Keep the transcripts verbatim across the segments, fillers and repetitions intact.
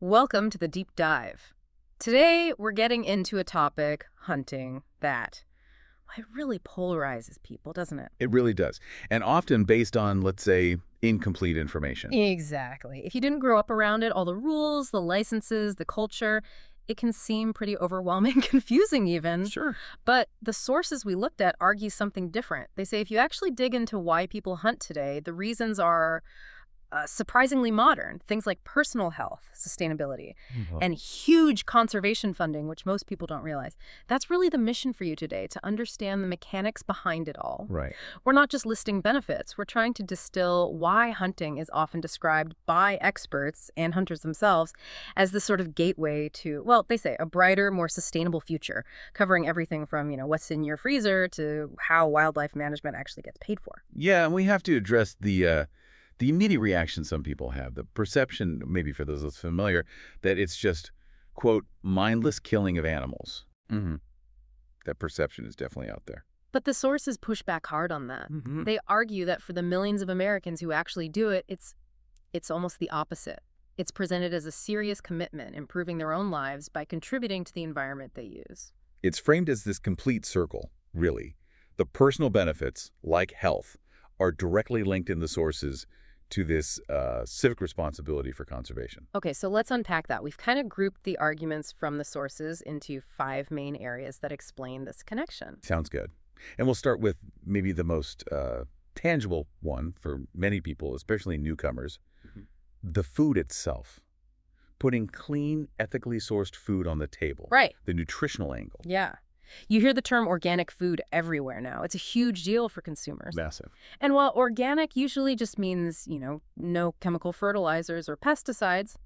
Welcome to the deep dive. Today, we're getting into a topic, hunting, that it really polarizes people, doesn't it? It really does. And often based on, let's say, incomplete information. Exactly. If you didn't grow up around it, all the rules, the licenses, the culture, it can seem pretty overwhelming, confusing even. Sure. But the sources we looked at argue something different. They say if you actually dig into why people hunt today, the reasons are Uh, surprisingly modern, things like personal health, sustainability, Mhm. and huge conservation funding, which most people don't realize. That's really the mission for you today, to understand the mechanics behind it all. Right. We're not just listing benefits, we're trying to distill why hunting is often described by experts and hunters themselves as the sort of gateway to, well, they say, a brighter, more sustainable future, covering everything from, you know, what's in your freezer to how wildlife management actually gets paid for. Yeah, and we have to address the uh, the immediate reaction some people have, the perception, maybe for those less familiar, that it's just, quote, mindless killing of animals. Mm-hmm. That perception is definitely out there. But the sources push back hard on that. Mm-hmm. They argue that for the millions of Americans who actually do it, it's it's almost the opposite. It's presented as a serious commitment, improving their own lives by contributing to the environment they use. It's framed as this complete circle, really. The personal benefits, like health, are directly linked in the sources to this uh, civic responsibility for conservation. Okay, so let's unpack that. We've kind of grouped the arguments from the sources into five main areas that explain this connection. Sounds good. And we'll start with maybe the most uh, tangible one for many people, especially newcomers, Mhm. the food itself. Putting clean, ethically sourced food on the table. Right. The nutritional angle. Yeah. You hear the term organic food everywhere now. It's a huge deal for consumers. Massive. And while organic usually just means, you know, no chemical fertilizers or pesticides,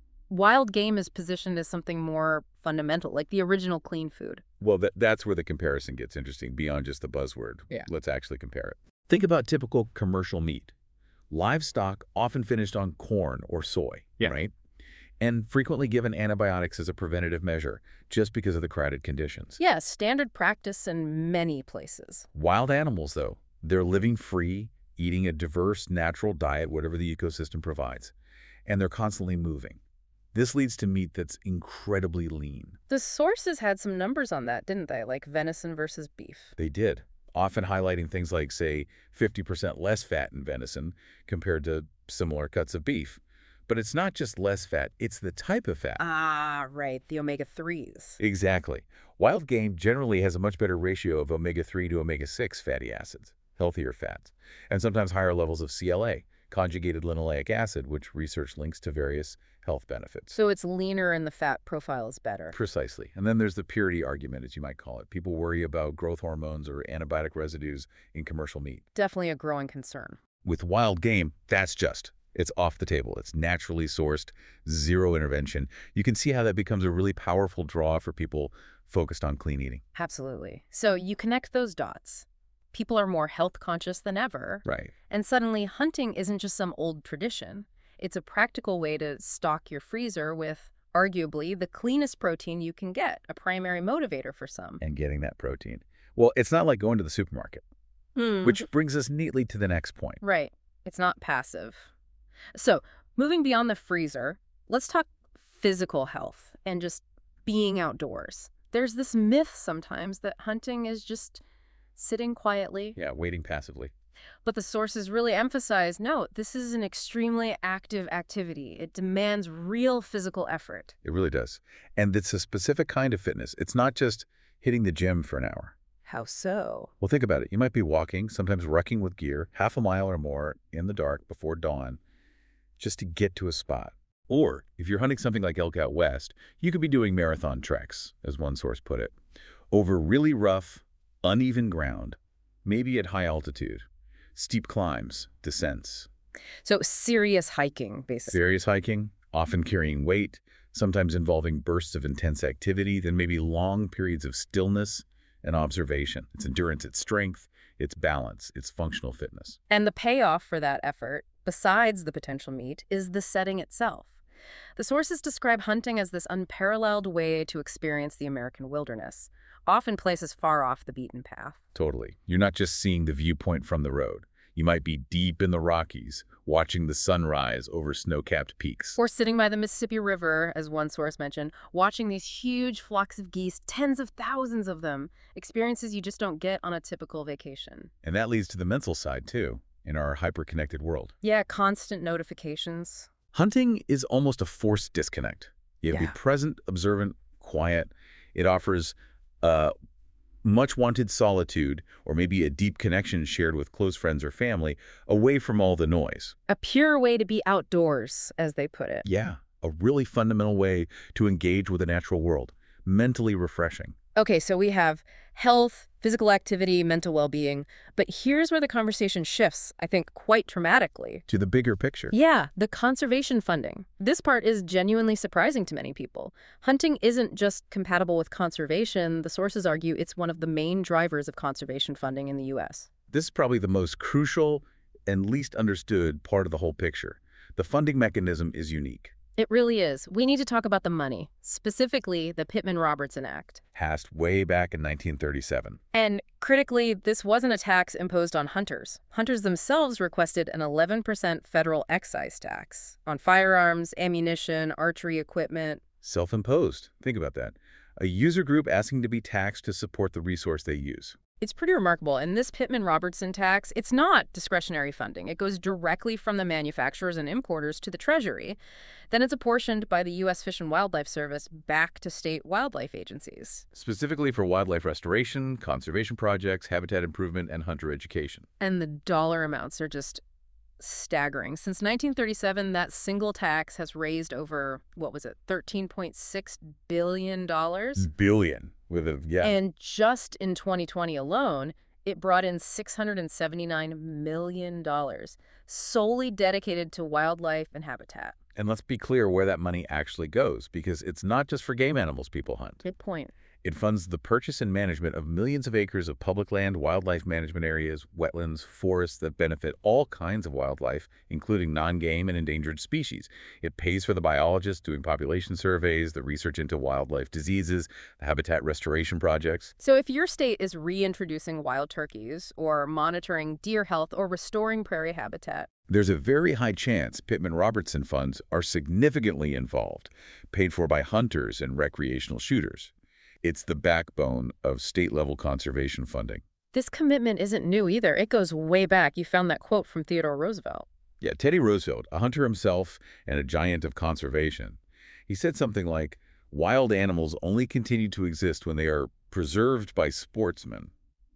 wild game is positioned as something more fundamental, like the original clean food. Well, that, that's where the comparison gets interesting, beyond just the buzzword. Yeah. Let's actually compare it. Think about typical commercial meat. Livestock often finished on corn or soy, Yeah. right? And frequently given antibiotics as a preventative measure, just because of the crowded conditions. Yeah, standard practice in many places. Wild animals, though, they're living free, eating a diverse, natural diet, whatever the ecosystem provides, and they're constantly moving. This leads to meat that's incredibly lean. The sources had some numbers on that, didn't they? Like venison versus beef. They did, often highlighting things like, say, fifty percent less fat in venison compared to similar cuts of beef. But it's not just less fat, it's the type of fat. Ah, right, the omega threes. Exactly. Wild game generally has a much better ratio of omega three to omega six fatty acids, healthier fats, and sometimes higher levels of C L A, conjugated linoleic acid, which research links to various health benefits. So it's leaner and the fat profile is better. Precisely. And then there's the purity argument, as you might call it. People worry about growth hormones or antibiotic residues in commercial meat. Definitely a growing concern. With wild game, that's just. It's off the table. It's naturally sourced, zero intervention. You can see how that becomes a really powerful draw for people focused on clean eating. Absolutely. So you connect those dots. People are more health conscious than ever. Right. And suddenly hunting isn't just some old tradition. It's a practical way to stock your freezer with arguably the cleanest protein you can get, a primary motivator for some. And getting that protein. Well, it's not like going to the supermarket, Hmm. which brings us neatly to the next point. Right. It's not passive. So, moving beyond the freezer, let's talk physical health and just being outdoors. There's this myth sometimes that hunting is just sitting quietly, Yeah, waiting passively. but the sources really emphasize, no, this is an extremely active activity. It demands real physical effort. It really does. And it's a specific kind of fitness. It's not just hitting the gym for an hour. How so? Well, think about it. You might be walking, sometimes wrecking with gear, half a mile or more in the dark before dawn, just to get to a spot. Or, if you're hunting something like elk out west, you could be doing marathon treks, as one source put it, over really rough, uneven ground, maybe at high altitude, steep climbs, descents. So, serious hiking, basically. Serious hiking, often carrying weight, sometimes involving bursts of intense activity, then maybe long periods of stillness and observation. It's endurance, it's strength, it's balance, it's functional fitness. And the payoff for that effort, besides the potential meat, is the setting itself. The sources describe hunting as this unparalleled way to experience the American wilderness, often places far off the beaten path. Totally. You're not just seeing the viewpoint from the road. You might be deep in the Rockies, watching the sunrise over snow-capped peaks. Or sitting by the Mississippi River, as one source mentioned, watching these huge flocks of geese, tens of thousands of them, experiences you just don't get on a typical vacation. And that leads to the mental side, too, in our hyper-connected world. Yeah, constant notifications. Hunting is almost a forced disconnect. You have to Yeah. be present, observant, quiet. It offers uh, much-wanted solitude, or maybe a deep connection shared with close friends or family, away from all the noise. A pure way to be outdoors, as they put it. Yeah, a really fundamental way to engage with the natural world. Mentally refreshing. Okay, so we have health, physical activity, mental well-being, but here's where the conversation shifts, I think, quite dramatically. To the bigger picture. Yeah, the conservation funding. This part is genuinely surprising to many people. Hunting isn't just compatible with conservation. The sources argue it's one of the main drivers of conservation funding in the U S. This is probably the most crucial and least understood part of the whole picture. The funding mechanism is unique. It really is. We need to talk about the money, specifically the Pittman-Robertson Act. Passed way back in nineteen thirty-seven. And critically, this wasn't a tax imposed on hunters. Hunters themselves requested an eleven percent federal excise tax on firearms, ammunition, archery equipment. Self-imposed. Think about that. A user group asking to be taxed to support the resource they use. It's pretty remarkable. And this Pittman-Robertson tax, it's not discretionary funding. It goes directly from the manufacturers and importers to the Treasury. Then it's apportioned by the U S Fish and Wildlife Service back to state wildlife agencies. Specifically for wildlife restoration, conservation projects, habitat improvement, and hunter education. And the dollar amounts are just staggering. Since nineteen thirty-seven, that single tax has raised over, what was it, thirteen point six billion dollars? Billion. With a, yeah. And just in twenty twenty alone, it brought in six hundred seventy-nine million dollars, solely dedicated to wildlife and habitat. And let's be clear where that money actually goes, because it's not just for game animals people hunt. Good point. It funds the purchase and management of millions of acres of public land, wildlife management areas, wetlands, forests that benefit all kinds of wildlife, including non-game and endangered species. It pays for the biologists doing population surveys, the research into wildlife diseases, the habitat restoration projects. So if your state is reintroducing wild turkeys or monitoring deer health or restoring prairie habitat, there's a very high chance Pittman-Robertson funds are significantly involved, paid for by hunters and recreational shooters. It's the backbone of state-level conservation funding. this commitment isn't new either. It goes way back. You found that quote from Theodore Roosevelt. Yeah, Teddy Roosevelt, a hunter himself and a giant of conservation. He said something like, wild animals only continue to exist when they are preserved by sportsmen.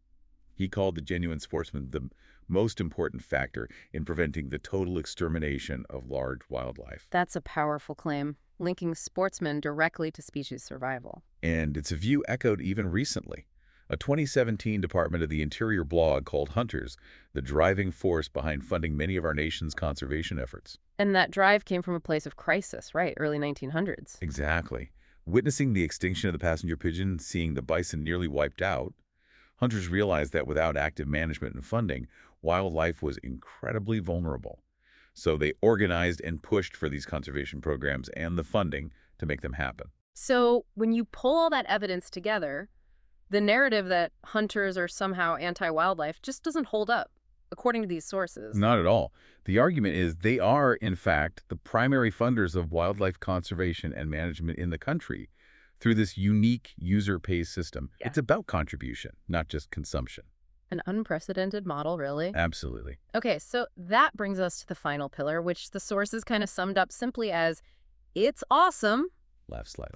He called the genuine sportsman the most important factor in preventing the total extermination of large wildlife. That's a powerful claim, linking sportsmen directly to species survival. And it's a view echoed even recently. A twenty seventeen Department of the Interior blog called Hunters the driving force behind funding many of our nation's conservation efforts. And that drive came from a place of crisis, right? Early nineteen hundreds. Exactly. Witnessing the extinction of the passenger pigeon, seeing the bison nearly wiped out, hunters realized that without active management and funding, wildlife was incredibly vulnerable. So they organized and pushed for these conservation programs and the funding to make them happen. So when you pull all that evidence together, the narrative that hunters are somehow anti-wildlife just doesn't hold up, according to these sources. Not at all. The argument is they are, in fact, the primary funders of wildlife conservation and management in the country through this unique user-pays system. Yeah. It's about contribution, not just consumption. An unprecedented model, really. Absolutely. Okay, so that brings us to the final pillar, which the sources kind of summed up simply as, it's awesome, Laugh slightly.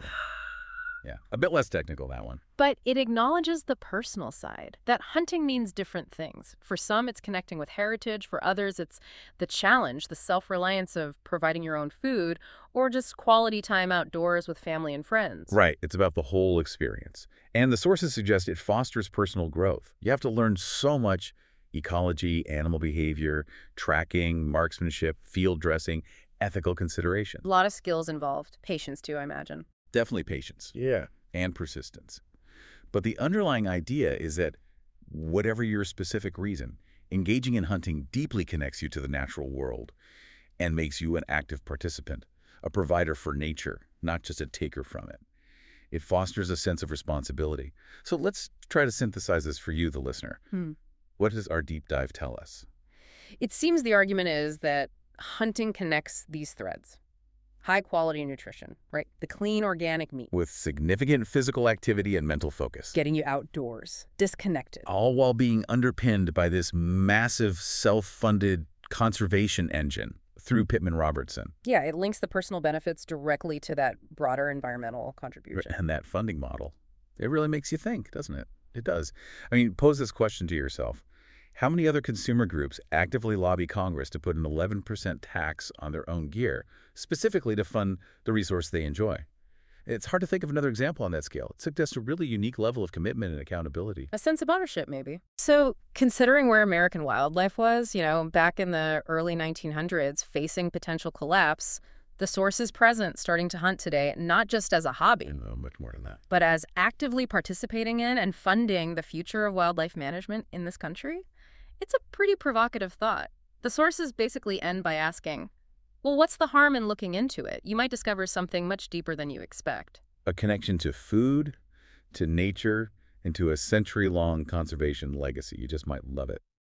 Yeah, a bit less technical, that one. but it acknowledges the personal side, that hunting means different things. For some, it's connecting with heritage. For others, it's the challenge, the self-reliance of providing your own food, or just quality time outdoors with family and friends. Right. It's about the whole experience. And the sources suggest it fosters personal growth. You have to learn so much: ecology, animal behavior, tracking, marksmanship, field dressing, ethical consideration. A lot of skills involved. Patience, too, I imagine. Definitely patience. Yeah. And persistence. But the underlying idea is that whatever your specific reason, engaging in hunting deeply connects you to the natural world and makes you an active participant, a provider for nature, not just a taker from it. It fosters a sense of responsibility. So let's try to synthesize this for you, the listener. Hmm. What does our deep dive tell us? It seems the argument is that hunting connects these threads. High quality nutrition, right? The clean organic meat. With significant physical activity and mental focus. Getting you outdoors, disconnected. All while being underpinned by this massive self-funded conservation engine through Pittman Robertson. Yeah, it links the personal benefits directly to that broader environmental contribution. And that funding model. It really makes you think, doesn't it? It does. I mean, pose this question to yourself. How many other consumer groups actively lobby Congress to put an eleven percent tax on their own gear, specifically to fund the resource they enjoy? It's hard to think of another example on that scale. It suggests a really unique level of commitment and accountability. A sense of ownership, maybe. So, considering where American wildlife was, you know, back in the early nineteen hundreds, facing potential collapse, the source is present, starting to hunt today, not just as a hobby, And, uh, much more than that. but as actively participating in and funding the future of wildlife management in this country. It's a pretty provocative thought. The sources basically end by asking, well, what's the harm in looking into it? You might discover something much deeper than you expect. A connection to food, to nature, and to a century-long conservation legacy. You just might love it.